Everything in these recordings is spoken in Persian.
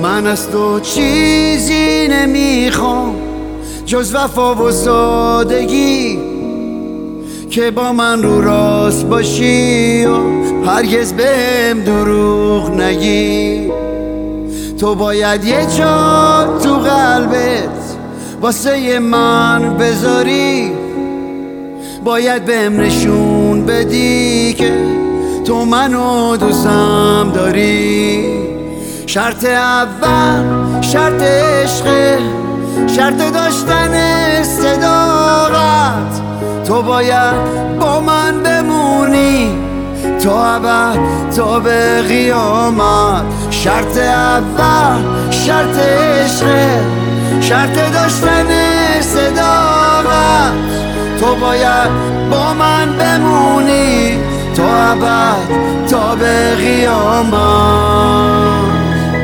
من از تو چیزی نمیخوام جز وفا و سادگی، که با من رو راست باشی و هرگز بهم دروغ نگی. تو باید یه جا تو قلبت واسه من بذاری، باید بهم نشون بدی که تو منو دوستم داری. شرط اول شرط عشقه، شرط داشتن صداقت. تو باید با من بمونی تا ابد تا به قیامت. شرط اول شرط عشقه، شرط داشتن صداقت. تو باید با من بمونی تا ابد تا به قیامت.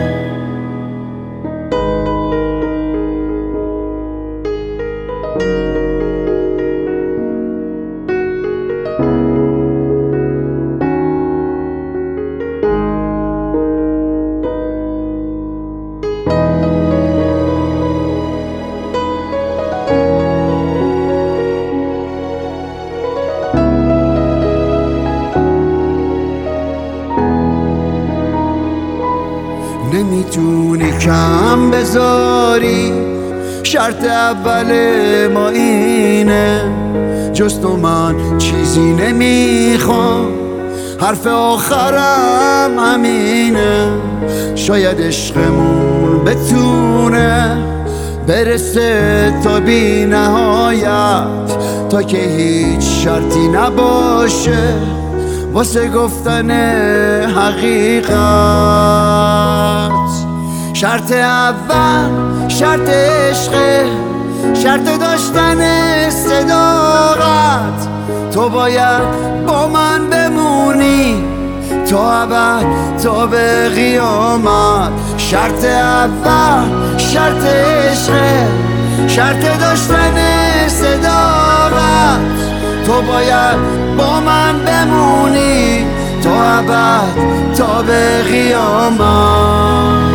نمیتونی کم بذاری، شرط اول ما اینه، جز تو من چیزی نمیخوام، حرف آخرم همینه. شاید عشقمون بتونه برسه تا بی نهایت، تا که هیچ شرطی نباشه واسه گفتن حقیقت. شرط اول شرط عشقه، شرط داشتن صداقت. تو باید با من بمونی تا ابد تا به قیامت. شرط اول شرط عشقه، شرط داشتن صداقت. تو باید با من بمونی تا ابد تا به قیامت.